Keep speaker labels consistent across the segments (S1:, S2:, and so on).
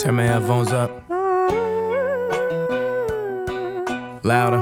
S1: Turn my headphones up. Louder.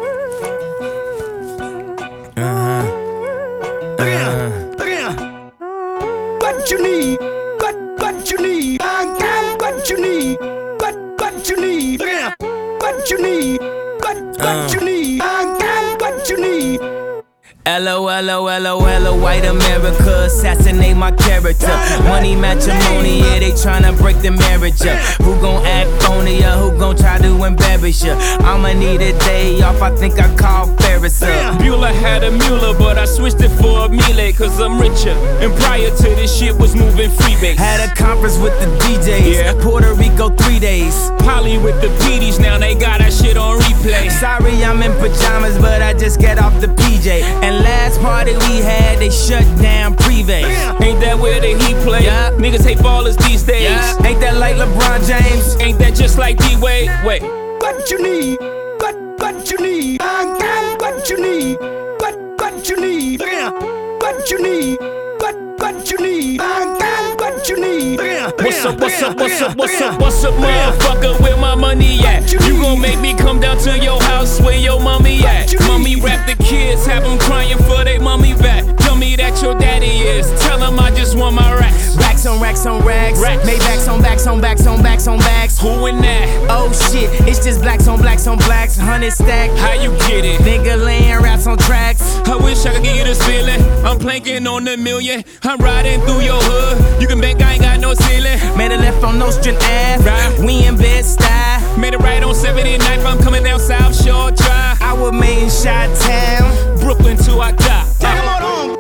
S2: What you need? What you need? I got what you need. What you need? What you need? What you need? I got what you need.
S1: LOLOLOL, white America, assassinate my character. Money matrimony, yeah, they tryna break the marriage up. Who gon' act phony, who gon' try to embarrass ya? I'ma need a day off, I think I call Ferris up.
S3: Bueller had a Mueller, but I switched it for a Miele, cause I'm richer. And prior to this shit was moving freebase.
S1: Had a conference with the DJs,
S3: Yeah.
S1: Puerto Rico 3 days.
S3: Polly with the PDs, now they got that shit on replay.
S1: Sorry I'm in pajamas, but I just get off the PJ. And last party we had, they shut down Privé.
S3: Ain't that where the Heat play?
S1: Yeah.
S3: Niggas hate ballers these days.
S1: Yeah. Ain't that like LeBron James?
S3: Ain't that just like D-Wade? Wait.
S2: What you need? What you need? I got what you need. What you need? What you need? What you need? I got what you need.
S3: What's up, motherfucker, where my money at? You gon' make me come down to your house where your mommy at? Mommy rap the kids, have them crying for they mommy back. Tell me that your daddy is, tell him I just want my racks.
S1: Racks on racks on racks. Maybachs on backs on backs on backs on backs.
S3: Who in that?
S1: Oh shit, it's just blacks on blacks on blacks. 100 stack.
S3: How you get it?
S1: Nigga laying raps on tracks.
S3: I wish I could give you this feeling. I'm planking on the million. I'm riding through your hood. You can bank I ain't got no ceiling.
S1: Made a left on Nostrand Ave.
S3: Right.
S1: We in Bed-Stuy.
S3: Made it right on 79th. I'm coming down South Shore Drive.
S1: I was made in Chi-Town.
S3: Brooklyn till I die.
S2: Take 'em on home.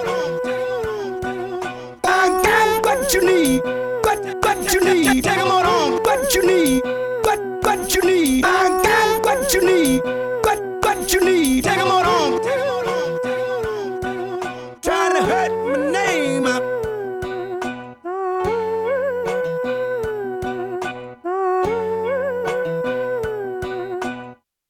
S2: I got what you need. What you need? Take 'em on home. What you need? What you need? I got what you need. What you need? Take 'em on home. Trying to hurt